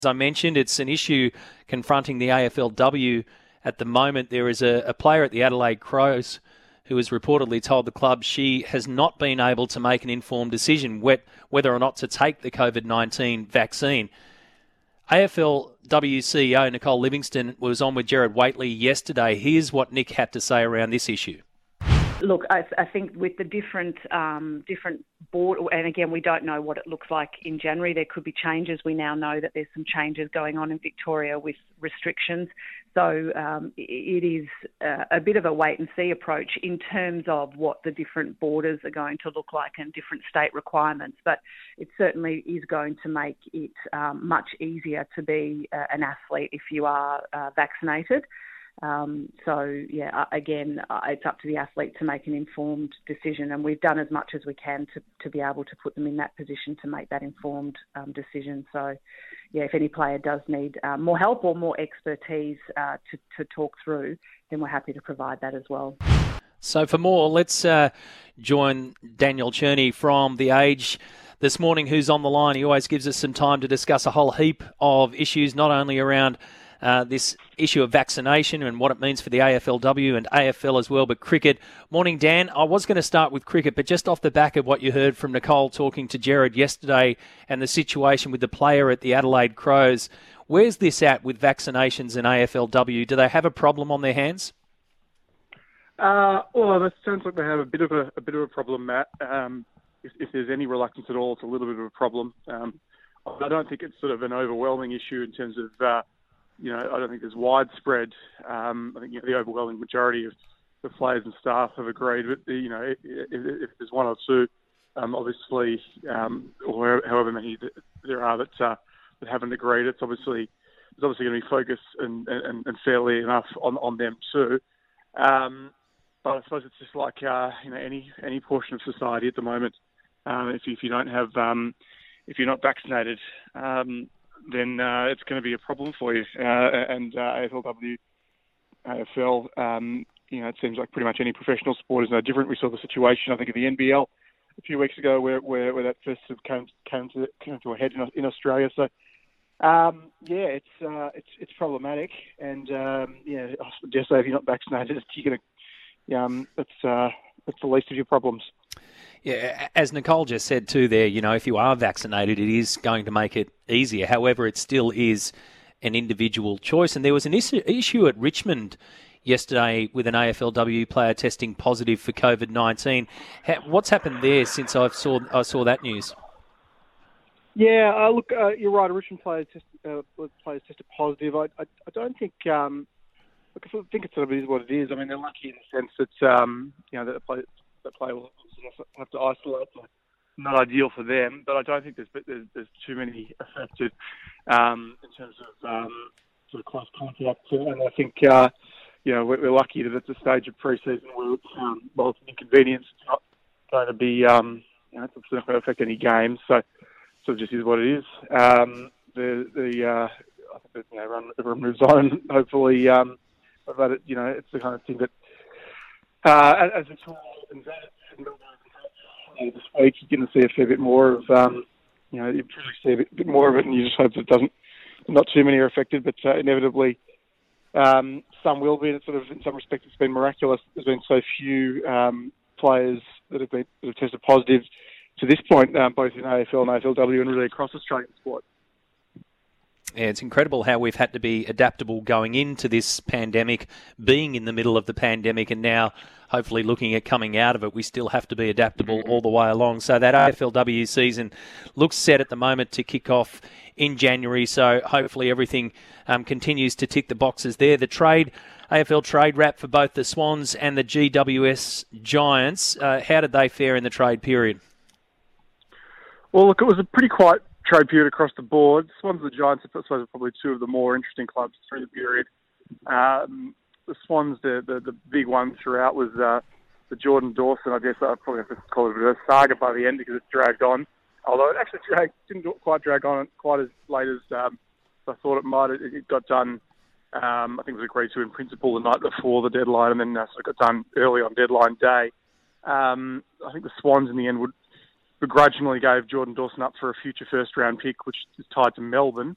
As I mentioned, it's an issue confronting the AFLW at the moment. There is a player at the Adelaide Crows who has reportedly told the club she has not been able to make an informed decision whether or not to take the COVID-19 vaccine. AFLW CEO Nicole Livingstone was on with Gerard Whateley yesterday. Here's what Nick had to say around this issue. Look, I think with the different board, and again, we don't know what it looks like in January. There could be changes. We now know that there's some changes going on in Victoria with restrictions. So it is a bit of a wait-and-see approach in terms of what the different borders are going to look like and different state requirements. But it certainly is going to make it much easier to be an athlete if you are vaccinated. Again, it's up to the athlete to make an informed decision, and we've done as much as we can to be able to put them in that position to make that informed decision. So, if any player does need more help or more expertise to talk through, then we're happy to provide that as well. So for more, let's join Daniel Cherney from The Age this morning, who's on the line. He always gives us some time to discuss a whole heap of issues, not only around this issue of vaccination and what it means for the AFLW and AFL as well, but cricket. Morning, Dan. I was going to start with cricket, but just off the back of what you heard from Nicole talking to Gerard yesterday and the situation with the player at the Adelaide Crows, where's this at with vaccinations and AFLW? Do they have a problem on their hands? Well, it sounds like they have a bit of a problem, Matt. If there's any reluctance at all, it's a little bit of a problem. I don't think it's sort of an overwhelming issue in terms of I don't think there's widespread. I think the overwhelming majority of the players and staff have agreed. But if there's one or two, obviously, or however many there are that haven't agreed, it's obviously going to be focused and fairly enough on them too. But I suppose it's just like any portion of society at the moment. If you don't have if you're not vaccinated, then it's going to be a problem for you. And AFLW, AFL, it seems like pretty much any professional sport is no different. We saw the situation, I think, of the NBL a few weeks ago where that first came to a head in Australia. So, it's problematic. And, I just say if you're not vaccinated, you're going to, that's the least of your problems. Yeah, as Nicole just said too there, if you are vaccinated, it is going to make it easier. However, it still is an individual choice. And there was an issue at Richmond yesterday with an AFLW player testing positive for COVID-19. What's happened there since I saw that news? Yeah, look, you're right. A Richmond player tested positive. I don't think. Look, I think it sort of is what it is. I mean, they're lucky in the sense that that the player will have to isolate. So not ideal for them, but I don't think there's too many affected in terms of sort of close contact. And I think we're lucky that it's a stage of pre-season where it's an inconvenience. It's not going to be it's not going to affect any games. So it just is what it is. I think that everyone moves on. Hopefully, but it's the kind of thing that as it's all and this week, you're going to see a fair bit more of, you probably see a bit more of it, and you just hope that not too many are affected, but inevitably some will be. And it's sort of, in some respects, it's been miraculous. There's been so few players that have tested positive to this point, both in AFL and AFLW and really across Australian sport. Yeah, it's incredible how we've had to be adaptable going into this pandemic, being in the middle of the pandemic, and now hopefully looking at coming out of it. We still have to be adaptable all the way along. So that AFLW season looks set at the moment to kick off in January. So hopefully everything continues to tick the boxes there. The AFL trade wrap for both the Swans and the GWS Giants. How did they fare in the trade period? Well, look, it was a pretty quiet trade period across the board. Swans and the Giants, I suppose, are probably two of the more interesting clubs through the period. The Swans, the big one throughout was the Jordan Dawson. I guess I'd probably have to call it a bit of a saga by the end because it dragged on. Although it actually didn't quite drag on quite as late as I thought it might. It got done, I think it was agreed to in principle the night before the deadline, and then sort of got done early on deadline day. I think the Swans in the end begrudgingly gave Jordan Dawson up for a future first-round pick, which is tied to Melbourne.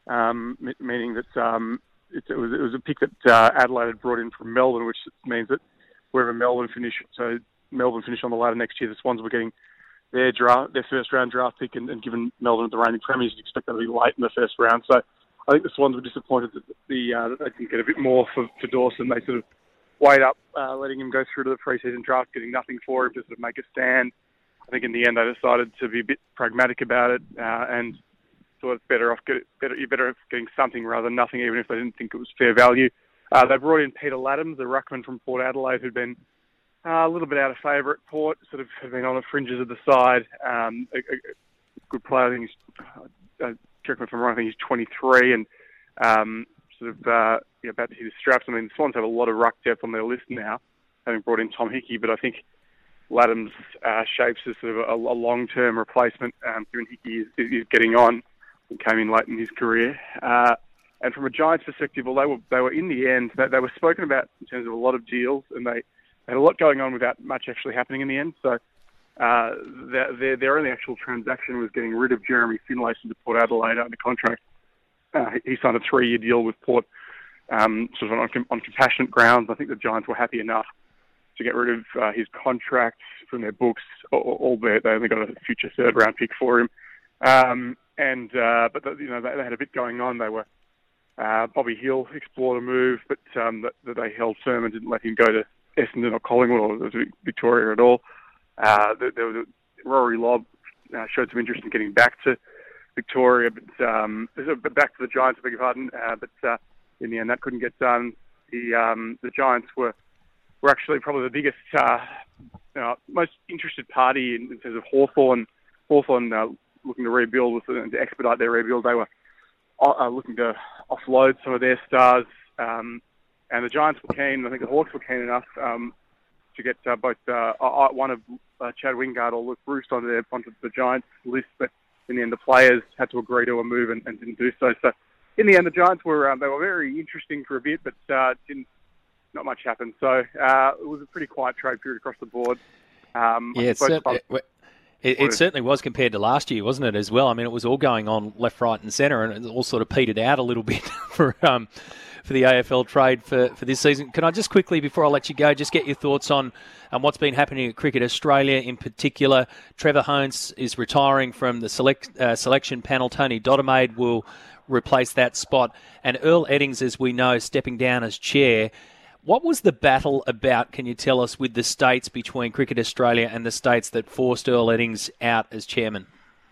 meaning that it was a pick that Adelaide had brought in from Melbourne, which means that wherever Melbourne finish on the ladder next year, the Swans were getting their first round draft pick, and given Melbourne the reigning premiers, you'd expect that to be late in the first round. So I think the Swans were disappointed that that they didn't get a bit more for Dawson. They sort of weighed up letting him go through to the pre-season draft, getting nothing for him to sort of make a stand. I think in the end they decided to be a bit pragmatic about it and thought it's you're better off getting something rather than nothing, even if they didn't think it was fair value. They brought in Peter Laddams, the ruckman from Port Adelaide, who'd been a little bit out of favour at Port, sort of have been on the fringes of the side. A good player, I think correct me if I'm wrong, I think he's 23 and about to hit his straps. I mean, the Swans have a lot of ruck depth on their list now, having brought in Tom Hickey, but I think Laddams shapes as sort of a long-term replacement, given Hickey is getting on and came in late in his career. And from a Giants perspective, well, they were in the end, they were spoken about in terms of a lot of deals, and they had a lot going on without much actually happening in the end. So their only actual transaction was getting rid of Jeremy Finlayson to Port Adelaide under contract. He signed a 3-year deal with Port, sort of on compassionate grounds. I think the Giants were happy enough to get rid of his contract from their books, albeit they only got a future third-round pick for him. But they had a bit going on. They were Bobby Hill explored a move, but that they held firm and didn't let him go to Essendon or Collingwood or Victoria at all. Rory Lobb showed some interest in getting back to Victoria, but back to the Giants, I beg your pardon. But in the end, that couldn't get done. The Giants were actually probably the biggest, most interested party in terms of Hawthorn. Hawthorn looking to rebuild and to expedite their rebuild. They were looking to offload some of their stars, and the Giants were keen. I think the Hawks were keen enough to get both one of Chad Wingard or Luke Bruce onto the Giants list, but in the end, the players had to agree to a move and didn't do so. So, in the end, the Giants were very interesting for a bit, but not much happened. So it was a pretty quiet trade period across the board. It certainly was compared to last year, wasn't it, as well? I mean, it was all going on left, right and centre, and it all sort of petered out a little bit for the AFL trade for this season. Can I just quickly, before I let you go, just get your thoughts on what's been happening at Cricket Australia in particular? Trevor Hohns is retiring from the selection panel. Tony Dodemaide will replace that spot. And Earl Eddings, as we know, stepping down as chair. What was the battle about, can you tell us, with the states between Cricket Australia and the states that forced Earl Eddings out as chairman?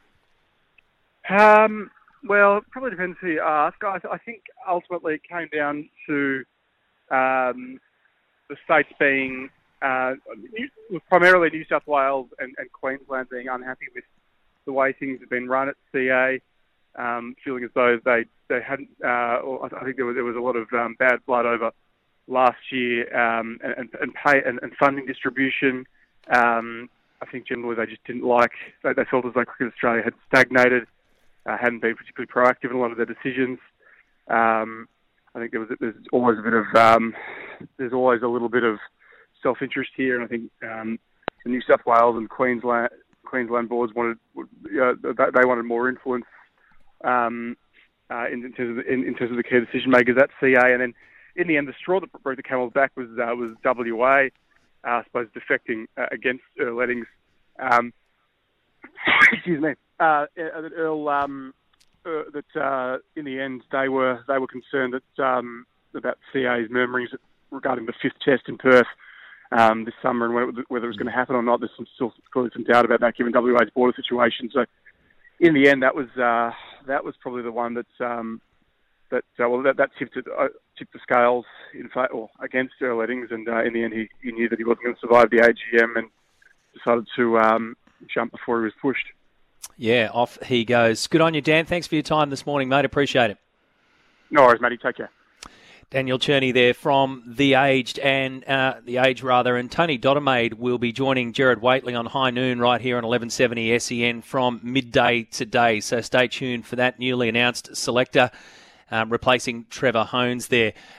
Well, it probably depends who you ask. I think ultimately it came down to the states being primarily New South Wales and Queensland being unhappy with the way things have been run at CA, feeling as though they hadn't. I think there was a lot of bad blood over last year and funding distribution. I think generally they just didn't like. They felt as though Cricket Australia had stagnated. Hadn't been particularly proactive in a lot of their decisions. I think there's always a little bit of self-interest here, and I think the New South Wales and Queensland boards wanted more influence in terms of the key decision makers at CA, and then in the end, the straw that broke the camel's back was WA, I suppose, defecting against Earl Eddings. Excuse me. Earl, in the end they were concerned that about CA's murmurings regarding the 5th test in Perth this summer and whether it was going to happen or not. There's still some doubt about that given WA's border situation. So in the end, that was probably the one that tipped the scales in fact or against Earl Eddings, and in the end he knew that he wasn't going to survive the AGM and decided to jump before he was pushed. Yeah, off he goes. Good on you, Dan. Thanks for your time this morning, mate. Appreciate it. No worries, matey. Take care. Daniel Cherney there from The Age, and Tony Dodemaide will be joining Gerard Whateley on High Noon right here on 1170 SEN from midday today. So stay tuned for that newly announced selector replacing Trevor Hohns there.